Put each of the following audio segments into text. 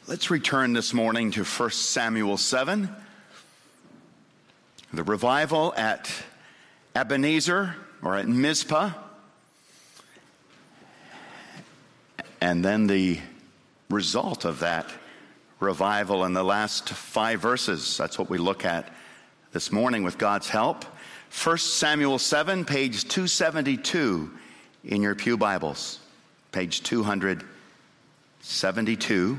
Let's return this morning to 1 Samuel 7, the revival at Ebenezer, or at Mizpah, and then the result of that revival in the last 5 verses. That's what we look at this morning with God's help. 1 Samuel 7, page 272 in your pew Bibles. Page 272,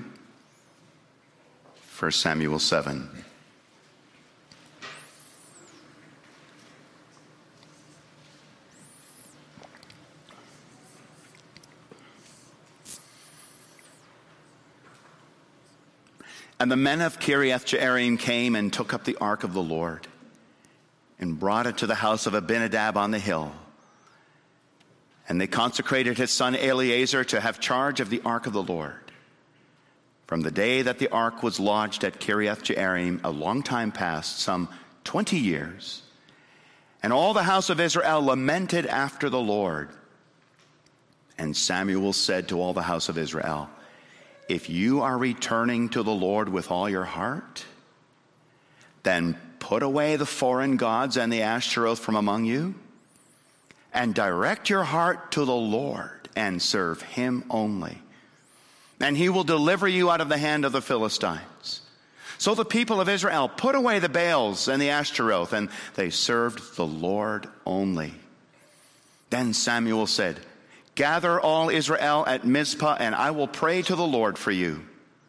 1 Samuel 7. And the men of Kiriath-Jearim came and took up the ark of the Lord and brought it to the house of Abinadab on the hill. And they consecrated his son Eleazar to have charge of the ark of the Lord. From the day that the ark was lodged at Kiriath-Jearim, a long time past, some 20 years, and all the house of Israel lamented after the Lord. And Samuel said to all the house of Israel, if you are returning to the Lord with all your heart, then put away the foreign gods and the Ashtaroth from among you, and direct your heart to the Lord and serve him only. And he will deliver you out of the hand of the Philistines. So the people of Israel put away the Baals and the Ashtaroth, and they served the Lord only. Then Samuel said, gather all Israel at Mizpah, and I will pray to the Lord for you.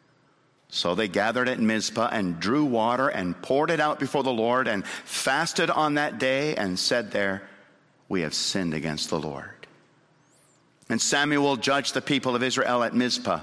So they gathered at Mizpah and drew water and poured it out before the Lord and fasted on that day and said there, we have sinned against the Lord. And Samuel judged the people of Israel at Mizpah.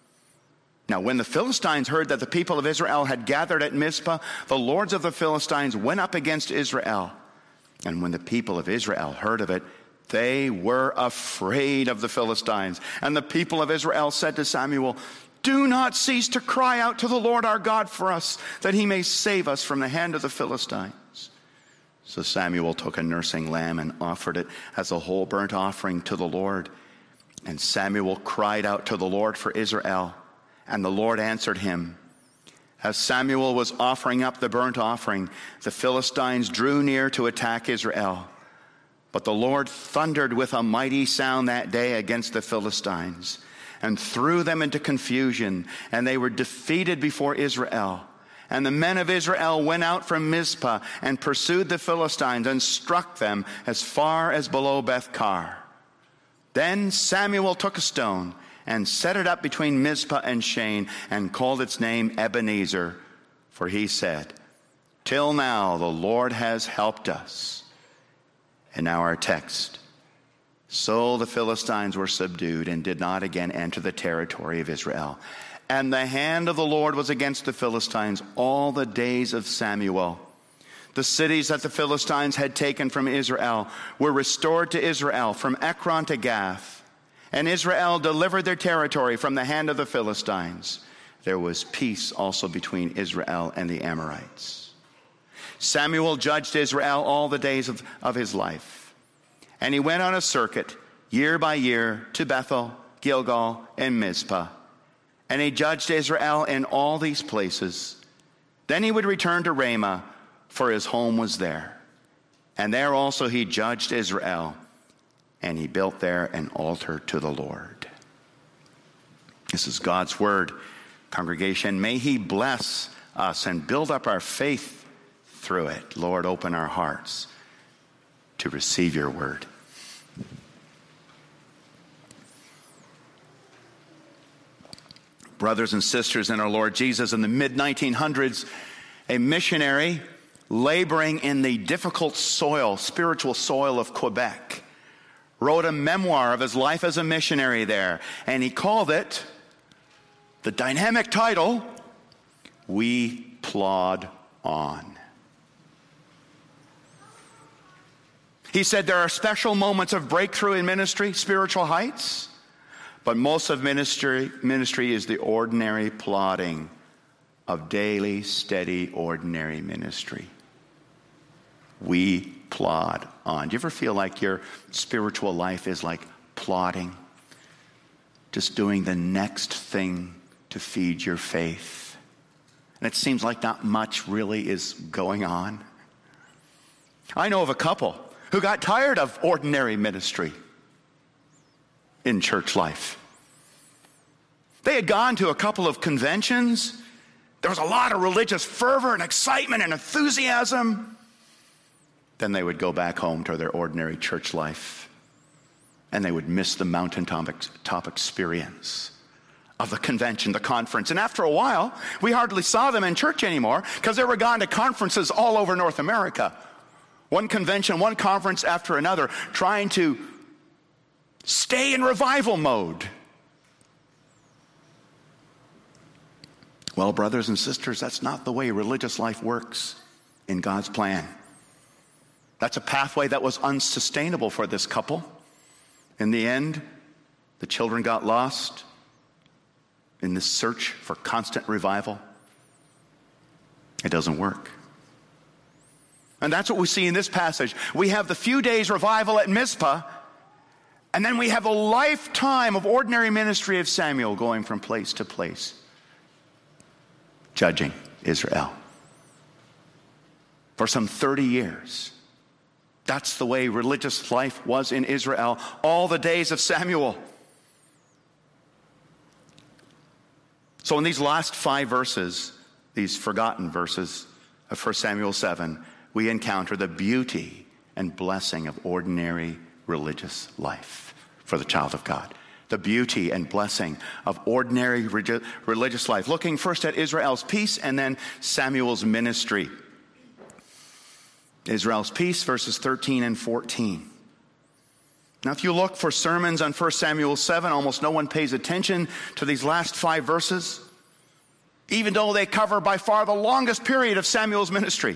Now when the Philistines heard that the people of Israel had gathered at Mizpah, the lords of the Philistines went up against Israel. And when the people of Israel heard of it, they were afraid of the Philistines. And the people of Israel said to Samuel, do not cease to cry out to the Lord our God for us, that he may save us from the hand of the Philistines. So Samuel took a nursing lamb and offered it as a whole burnt offering to the Lord. And Samuel cried out to the Lord for Israel, and the Lord answered him. As Samuel was offering up the burnt offering, the Philistines drew near to attack Israel. But the Lord thundered with a mighty sound that day against the Philistines and threw them into confusion, and they were defeated before Israel. And the men of Israel went out from Mizpah and pursued the Philistines and struck them as far as below Beth-kar. Then Samuel took a stone and set it up between Mizpah and Shane and called its name Ebenezer, for he said, till now the Lord has helped us. And now our text. So the Philistines were subdued and did not again enter the territory of Israel. And the hand of the Lord was against the Philistines all the days of Samuel. The cities that the Philistines had taken from Israel were restored to Israel from Ekron to Gath. And Israel delivered their territory from the hand of the Philistines. There was peace also between Israel and the Amorites. Samuel judged Israel all the days of his life. And he went on a circuit year by year to Bethel, Gilgal, and Mizpah. And he judged Israel in all these places. Then he would return to Ramah, for his home was there. And there also he judged Israel, and he built there an altar to the Lord. This is God's word. Congregation, may he bless us and build up our faith through it. Lord, open our hearts to receive your word. Brothers and sisters in our Lord Jesus, in the mid-1900s, a missionary laboring in the difficult soil, spiritual soil of Quebec, wrote a memoir of his life as a missionary there, and he called it, the dynamic title, We Plod On. He said there are special moments of breakthrough in ministry, spiritual heights, but most of ministry is the ordinary plodding of daily, steady, ordinary ministry. We plod on. Do you ever feel like your spiritual life is like plodding? Just doing the next thing to feed your faith. And it seems like not much really is going on. I know of a couple who got tired of ordinary ministry in church life. They had gone to a couple of conventions. There was a lot of religious fervor and excitement and enthusiasm. Then they would go back home to their ordinary church life, and they would miss the mountaintop experience of the convention, the conference. And after a while, we hardly saw them in church anymore because they were gone to conferences all over North America. One convention, one conference after another, trying to stay in revival mode. Well, brothers and sisters, that's not the way religious life works in God's plan. That's a pathway that was unsustainable for this couple. In the end, the children got lost in this search for constant revival. It doesn't work. And that's what we see in this passage. We have the few days revival at Mizpah, and then we have a lifetime of ordinary ministry of Samuel going from place to place, judging Israel. For some 30 years. That's the way religious life was in Israel all the days of Samuel. So in these last 5 verses, these forgotten verses of 1 Samuel 7, we encounter the beauty and blessing of ordinary religious life for the child of God. The beauty and blessing of ordinary religious life. Looking first at Israel's peace and then Samuel's ministry. Israel's peace, verses 13 and 14. Now, if you look for sermons on 1 Samuel 7, almost no one pays attention to these last 5 verses, even though they cover by far the longest period of Samuel's ministry.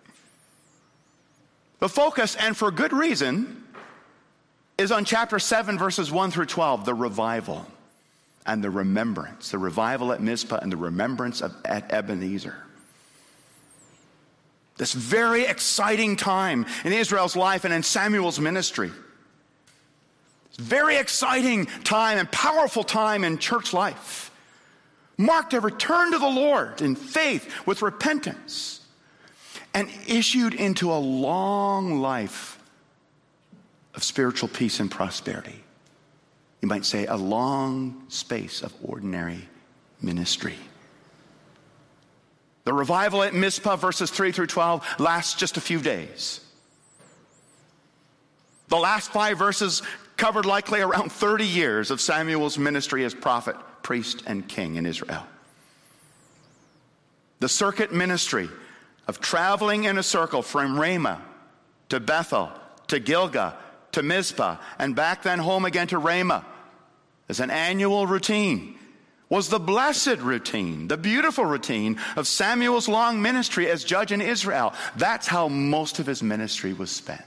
The focus, and for good reason, is on chapter 7, verses 1 through 12, the revival and the remembrance. The revival at Mizpah and the remembrance at Ebenezer. This very exciting time in Israel's life and in Samuel's ministry. Very exciting time and powerful time in church life. Marked a return to the Lord in faith with repentance. And issued into a long life of spiritual peace and prosperity. You might say a long space of ordinary ministry. The revival at Mizpah, verses 3 through 12, lasts just a few days. The last 5 verses covered likely around 30 years of Samuel's ministry as prophet, priest, and king in Israel. The circuit ministry of traveling in a circle from Ramah to Bethel to Gilgal to Mizpah and back then home again to Ramah as an annual routine was the blessed routine, the beautiful routine of Samuel's long ministry as judge in Israel. That's how most of his ministry was spent.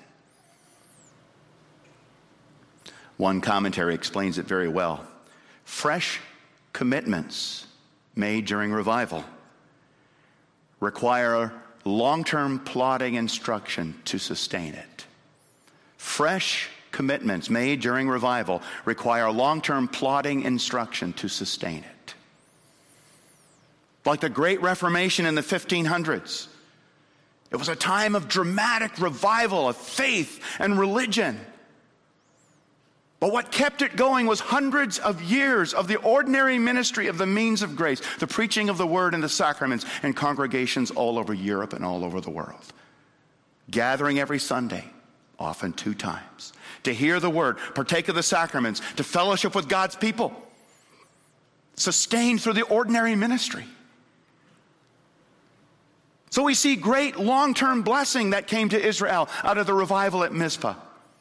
One commentary explains it very well. Fresh commitments made during revival require long-term plodding instruction to sustain it. Fresh commitments made during revival require long-term plodding instruction to sustain it. Like the Great Reformation in the 1500s, it was a time of dramatic revival of faith and religion. But what kept it going was hundreds of years of the ordinary ministry of the means of grace, the preaching of the word and the sacraments in congregations all over Europe and all over the world. Gathering every Sunday, often 2 times, to hear the word, partake of the sacraments, to fellowship with God's people, sustained through the ordinary ministry. So we see great long-term blessing that came to Israel out of the revival at Mizpah.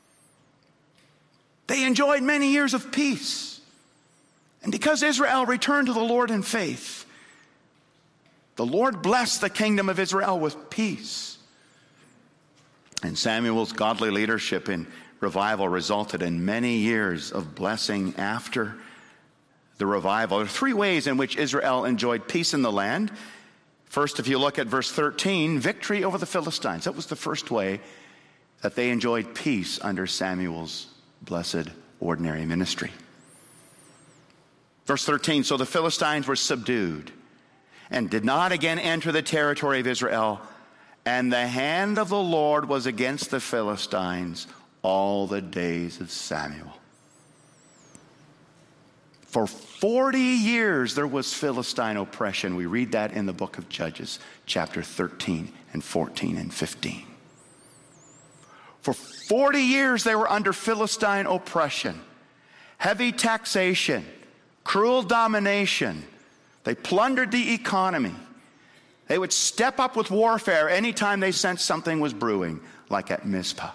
They enjoyed many years of peace. And because Israel returned to the Lord in faith, the Lord blessed the kingdom of Israel with peace. And Samuel's godly leadership in revival resulted in many years of blessing after the revival. There are 3 ways in which Israel enjoyed peace in the land. First, if you look at verse 13, victory over the Philistines. That was the first way that they enjoyed peace under Samuel's blessed ordinary ministry. Verse 13, so the Philistines were subdued and did not again enter the territory of Israel. And the hand of the Lord was against the Philistines all the days of Samuel. For 40 years there was Philistine oppression. We read that in the book of Judges, chapter 13 and 14 and 15. For 40 years they were under Philistine oppression, heavy taxation, cruel domination. They plundered the economy. They would step up with warfare anytime they sensed something was brewing, like at Mizpah.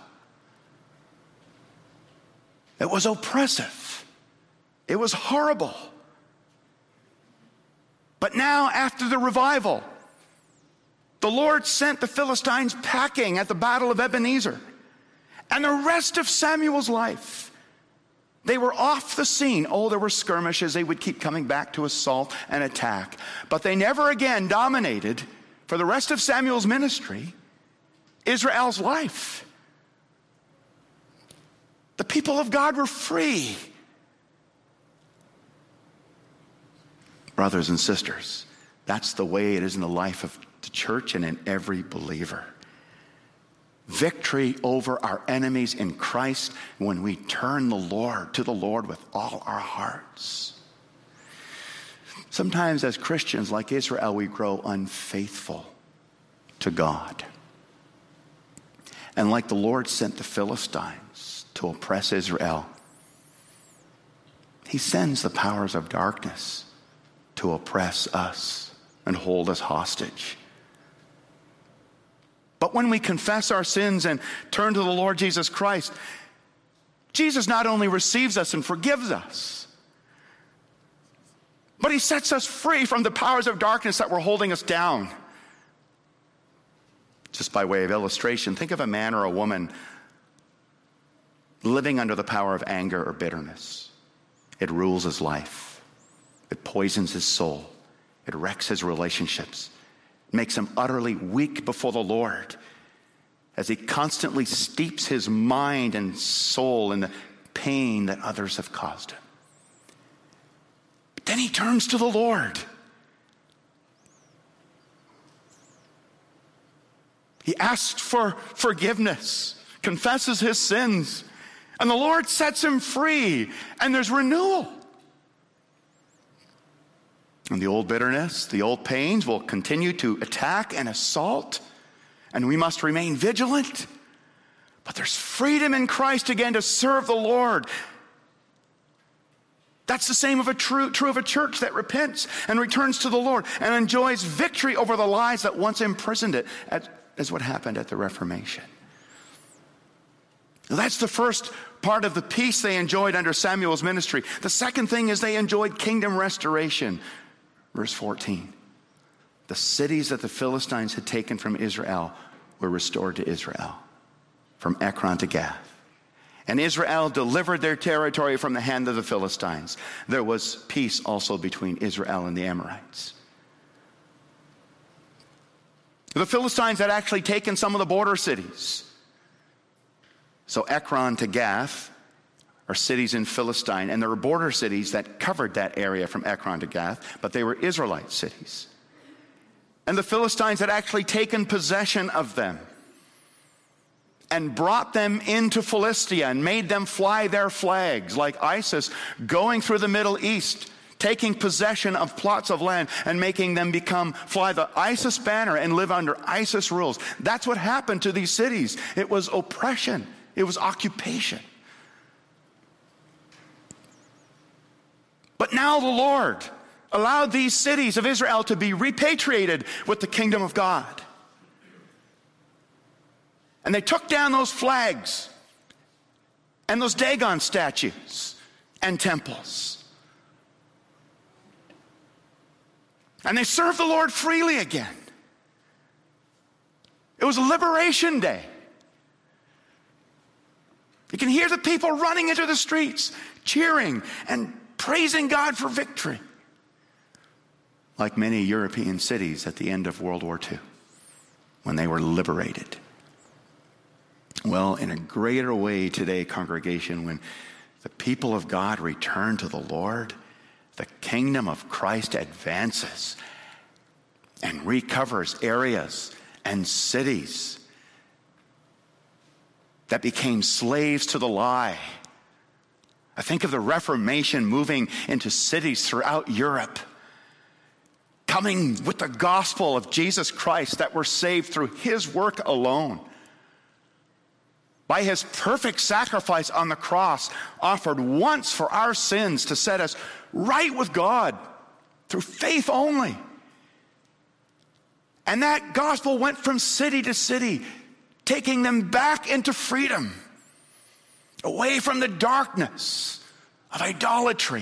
It was oppressive. It was horrible. But now, after the revival, the Lord sent the Philistines packing at the Battle of Ebenezer. And the rest of Samuel's life, they were off the scene. Oh, there were skirmishes. They would keep coming back to assault and attack. But they never again dominated, for the rest of Samuel's ministry, Israel's life. The people of God were free. Brothers and sisters, that's the way it is in the life of the church and in every believer. Victory over our enemies in Christ when we turn to the Lord with all our hearts. Sometimes as Christians, like Israel, we grow unfaithful to God. And like the Lord sent the Philistines to oppress Israel, he sends the powers of darkness to oppress us and hold us hostage. But when we confess our sins and turn to the Lord Jesus Christ, Jesus not only receives us and forgives us, but he sets us free from the powers of darkness that were holding us down. Just by way of illustration, think of a man or a woman living under the power of anger or bitterness. It rules his life. It poisons his soul. It wrecks his relationships. Makes him utterly weak before the Lord as he constantly steeps his mind and soul in the pain that others have caused him. But then he turns to the Lord. He asks for forgiveness, confesses his sins, and the Lord sets him free, and there's renewal. And the old bitterness, the old pains will continue to attack and assault, and we must remain vigilant. But there's freedom in Christ again to serve the Lord. That's the same true of a church that repents and returns to the Lord and enjoys victory over the lies that once imprisoned it, as what happened at the Reformation. That's the first part of the peace they enjoyed under Samuel's ministry. The second thing is they enjoyed kingdom restoration. Verse 14, the cities that the Philistines had taken from Israel were restored to Israel, from Ekron to Gath. And Israel delivered their territory from the hand of the Philistines. There was peace also between Israel and the Amorites. The Philistines had actually taken some of the border cities. So Ekron to Gath are cities in Philistine, and there were border cities that covered that area from Ekron to Gath, but they were Israelite cities. And the Philistines had actually taken possession of them and brought them into Philistia and made them fly their flags, like ISIS going through the Middle East, taking possession of plots of land and making them fly the ISIS banner and live under ISIS rules. That's what happened to these cities. It was oppression. It was occupation. But now the Lord allowed these cities of Israel to be repatriated with the kingdom of God. And they took down those flags and those Dagon statues and temples. And they served the Lord freely again. It was a liberation day. You can hear the people running into the streets, cheering and praising God for victory. Like many European cities at the end of World War II, when they were liberated. Well, in a greater way today, congregation, when the people of God return to the Lord, the kingdom of Christ advances and recovers areas and cities that became slaves to the lie. I think of the Reformation moving into cities throughout Europe, coming with the gospel of Jesus Christ, that were saved through his work alone. By his perfect sacrifice on the cross, offered once for our sins to set us right with God through faith only. And that gospel went from city to city, taking them back into freedom, away from the darkness of idolatry.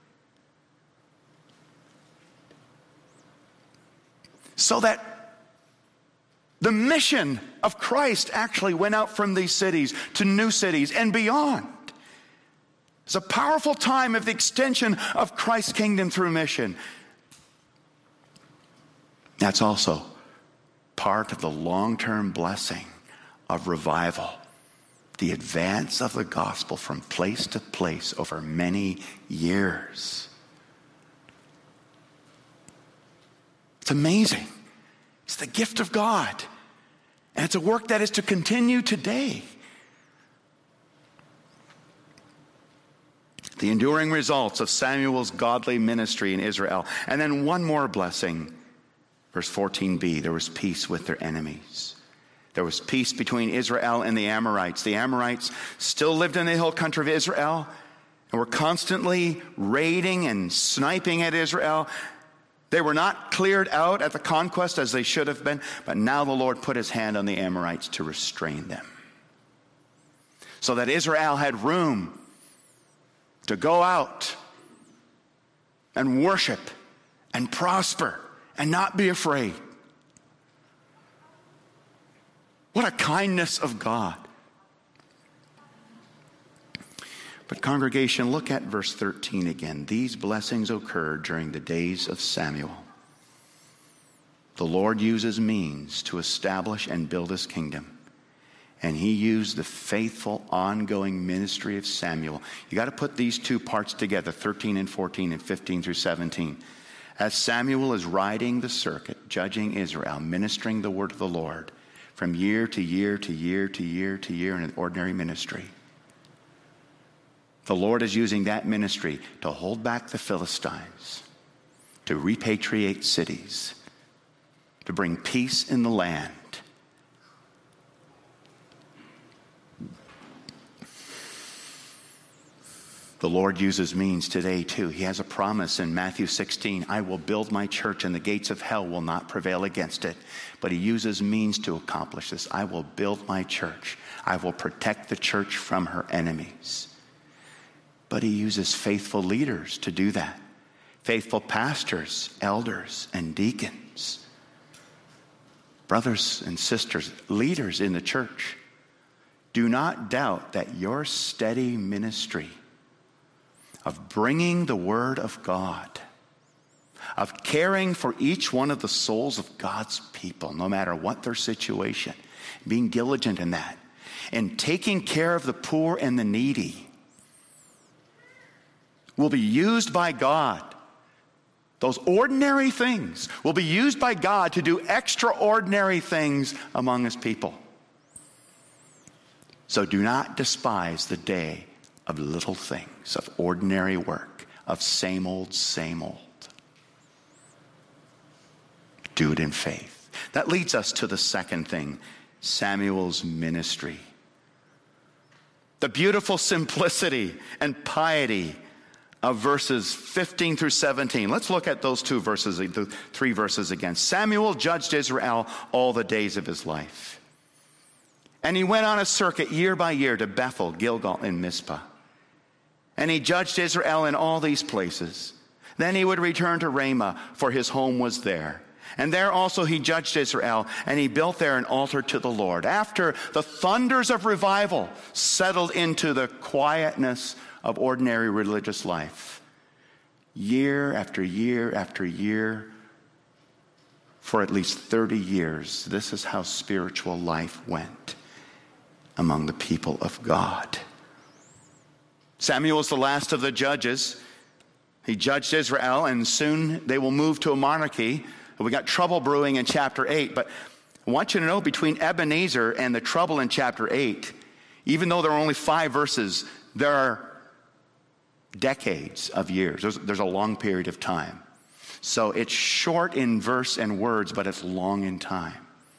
So that the mission of Christ actually went out from these cities to new cities and beyond. It's a powerful time of the extension of Christ's kingdom through mission. That's also part of the long-term blessing of revival, the advance of the gospel from place to place over many years. It's amazing. It's the gift of God. And it's a work that is to continue today. The enduring results of Samuel's godly ministry in Israel. And then one more blessing. Verse 14b, there was peace with their enemies. There was peace between Israel and the Amorites. The Amorites still lived in the hill country of Israel and were constantly raiding and sniping at Israel. They were not cleared out at the conquest as they should have been, but now the Lord put his hand on the Amorites to restrain them, so that Israel had room to go out and worship and prosper and not be afraid. What a kindness of God. But congregation, look at verse 13 again. These blessings occurred during the days of Samuel. The Lord uses means to establish and build his kingdom. And he used the faithful, ongoing ministry of Samuel. You got to put these two parts together, 13 and 14 and 15 through 17. As Samuel is riding the circuit, judging Israel, ministering the word of the Lord from year to year to year to year to year in an ordinary ministry. The Lord is using that ministry to hold back the Philistines, to repatriate cities, to bring peace in the land. The Lord uses means today too. He has a promise in Matthew 16, I will build my church and the gates of hell will not prevail against it. But he uses means to accomplish this. I will build my church. I will protect the church from her enemies. But he uses faithful leaders to do that. Faithful pastors, elders, and deacons. Brothers and sisters, leaders in the church. Do not doubt that your steady ministry of bringing the word of God, of caring for each one of the souls of God's people, no matter what their situation, being diligent in that, and taking care of the poor and the needy, will be used by God. Those ordinary things will be used by God to do extraordinary things among his people. So do not despise the day of little things, of ordinary work, of same old, same old. Do it in faith. That leads us to the second thing, Samuel's ministry. The beautiful simplicity and piety of verses 15 through 17. Let's look at those two verses, the three verses again. Samuel judged Israel all the days of his life. And he went on a circuit year by year to Bethel, Gilgal, and Mizpah. And he judged Israel in all these places. Then he would return to Ramah, for his home was there. And there also he judged Israel, and he built there an altar to the Lord. After the thunders of revival settled into the quietness of ordinary religious life, year after year after year, for at least 30 years, this is how spiritual life went among the people of God. Samuel was the last of the judges. He judged Israel, and soon they will move to a monarchy. We got trouble brewing in chapter 8, but I want you to know, between Ebenezer and the trouble in chapter 8, even though there are only 5 verses, there are decades of years. There's a long period of time. So it's short in verse and words, but it's long in time.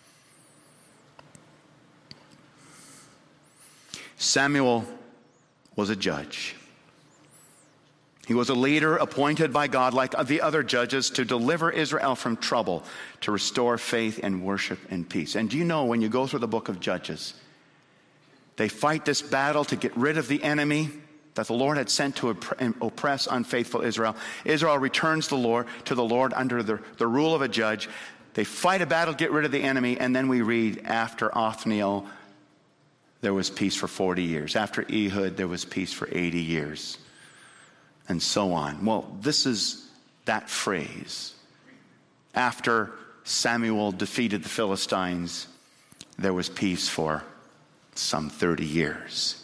Samuel was a judge. He was a leader appointed by God, like the other judges, to deliver Israel from trouble, to restore faith and worship and peace. And do you know, when you go through the book of Judges, they fight this battle to get rid of the enemy that the Lord had sent to oppress unfaithful Israel. Israel returns to the Lord under the rule of a judge. They fight a battle to get rid of the enemy, and then we read, after Othniel, there was peace for 40 years. After Ehud, there was peace for 80 years. And so on. Well, this is that phrase. After Samuel defeated the Philistines, there was peace for some 30 years.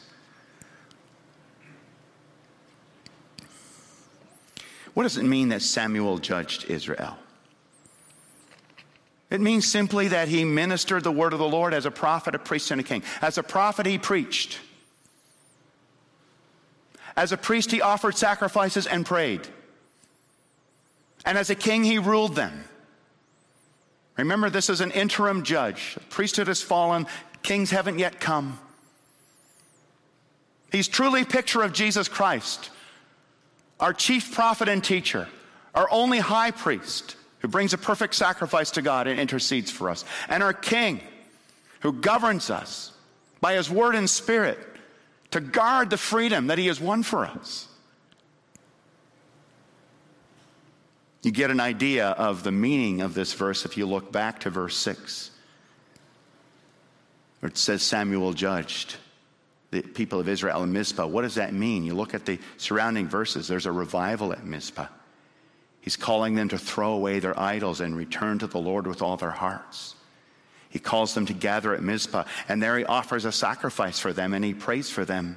What does it mean that Samuel judged Israel? It means simply that he ministered the word of the Lord as a prophet, a priest, and a king. As a prophet, he preached. As a priest, he offered sacrifices and prayed. And as a king, he ruled them. Remember, this is an interim judge. The priesthood has fallen. Kings haven't yet come. He's truly a picture of Jesus Christ, our chief prophet and teacher, our only high priest who brings a perfect sacrifice to God and intercedes for us, and our king who governs us by his word and spirit to guard the freedom that he has won for us. You get an idea of the meaning of this verse if you look back to verse 6, where it says Samuel judged the people of Israel in Mizpah. What does that mean? You look at the surrounding verses. There's a revival at Mizpah. He's calling them to throw away their idols and return to the Lord with all their hearts. He calls them to gather at Mizpah, and there he offers a sacrifice for them, and he prays for them.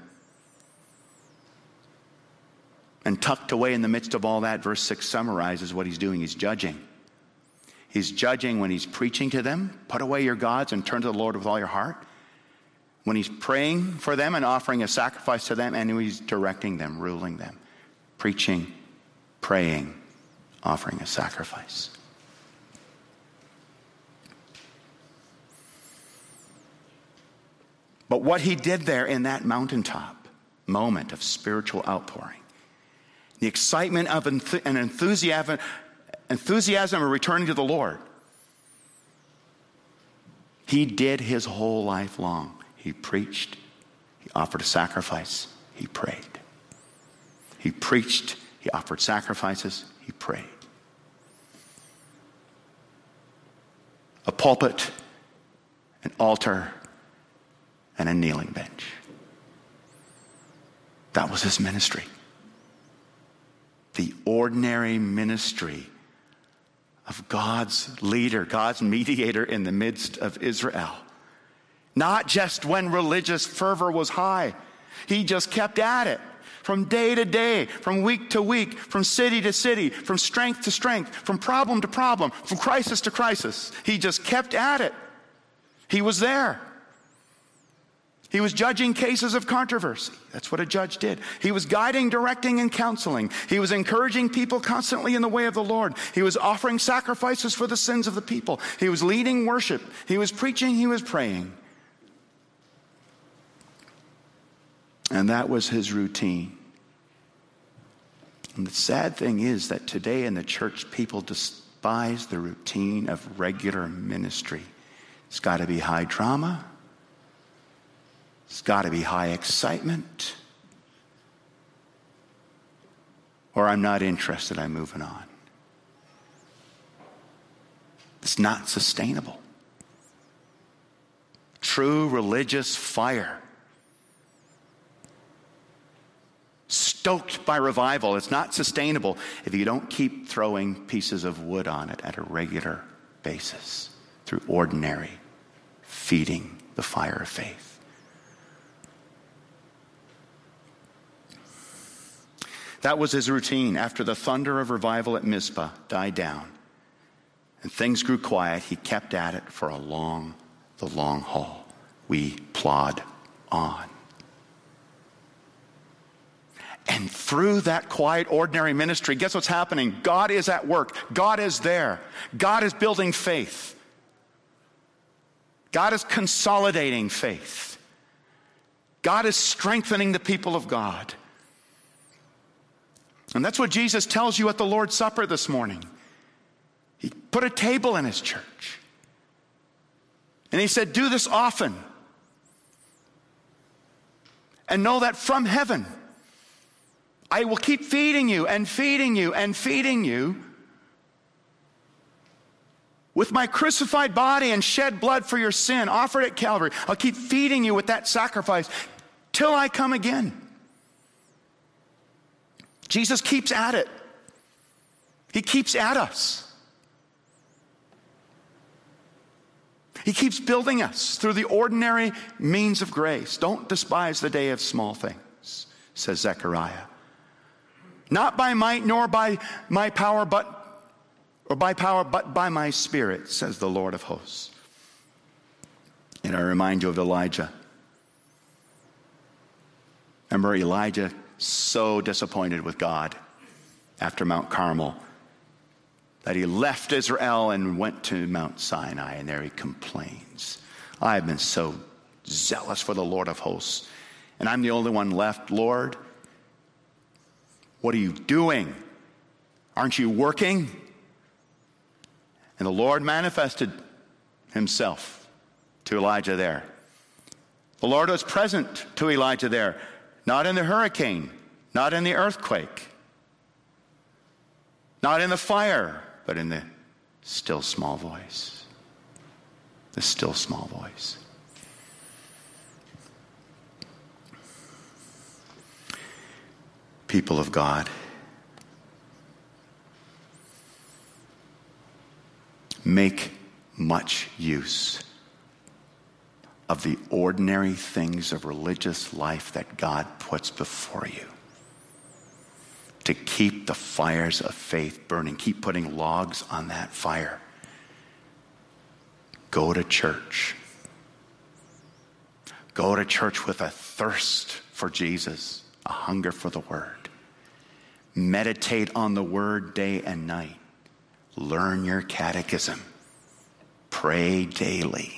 And tucked away in the midst of all that, verse 6 summarizes what he's doing. He's judging. He's judging when he's preaching to them, put away your gods and turn to the Lord with all your heart. When he's praying for them and offering a sacrifice to them, and he's directing them, ruling them, preaching, praying, offering a sacrifice. But what he did there in that mountaintop moment of spiritual outpouring, the excitement of an enthusiasm of returning to the Lord, he did his whole life long. He preached, he offered a sacrifice, he prayed. He preached, he offered sacrifices, he prayed. A pulpit, an altar, and a kneeling bench. That was his ministry. The ordinary ministry of God's leader, God's mediator in the midst of Israel. Not just when religious fervor was high. He just kept at it. From day to day, from week to week, from city to city, from strength to strength, from problem to problem, from crisis to crisis. He just kept at it. He was there. He was judging cases of controversy. That's what a judge did. He was guiding, directing, and counseling. He was encouraging people constantly in the way of the Lord. He was offering sacrifices for the sins of the people. He was leading worship. He was preaching. He was praying. And that was his routine. And the sad thing is that today in the church, people despise the routine of regular ministry. It's got to be high drama. It's got to be high excitement. Or I'm not interested, I'm moving on. It's not sustainable. True religious fire, stoked by revival, it's not sustainable if you don't keep throwing pieces of wood on it at a regular basis through ordinary feeding the fire of faith. That was his routine. After the thunder of revival at Mizpah died down and things grew quiet, he kept at it for the long haul. We plod on. And through that quiet, ordinary ministry, guess what's happening? God is at work. God is there. God is building faith. God is consolidating faith. God is strengthening the people of God. And that's what Jesus tells you at the Lord's Supper this morning. He put a table in his church. And he said, do this often. And know that from heaven, I will keep feeding you and feeding you and feeding you with my crucified body and shed blood for your sin, offered at Calvary. I'll keep feeding you with that sacrifice till I come again. Jesus keeps at it. He keeps at us. He keeps building us through the ordinary means of grace. Don't despise the day of small things, says Zechariah. Not by might nor by my power, but by my Spirit, says the Lord of hosts. And I remind you of Elijah. Remember Elijah, so disappointed with God after Mount Carmel that he left Israel and went to Mount Sinai, and there he complains. I've been so zealous for the Lord of hosts, and I'm the only one left. Lord, what are you doing? Aren't you working? And the Lord manifested himself to Elijah there. The Lord was present to Elijah there, not in the hurricane, not in the earthquake, not in the fire, but in the still small voice. The still small voice. People of God, make much use of the ordinary things of religious life that God puts before you to keep the fires of faith burning. Keep putting logs on that fire. Go to church. Go to church with a thirst for Jesus, a hunger for the Word. Meditate on the Word day and night. Learn your catechism. Pray daily.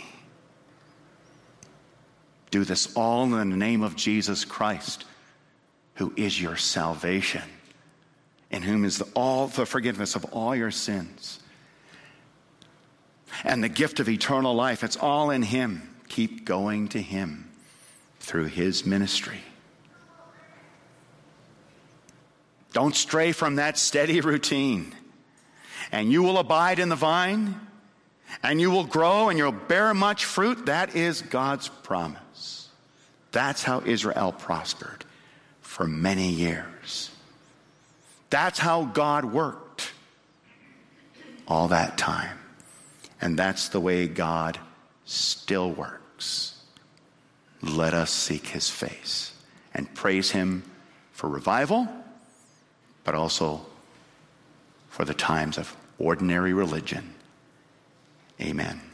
Do this all in the name of Jesus Christ, who is your salvation, in whom is all the forgiveness of all your sins, and the gift of eternal life. It's all in Him. Keep going to Him through His ministry. Don't stray from that steady routine. And you will abide in the vine, and you will grow, and you'll bear much fruit. That is God's promise. That's how Israel prospered for many years. That's how God worked all that time. And that's the way God still works. Let us seek His face and praise Him for revival, but also for the times of ordinary religion. Amen.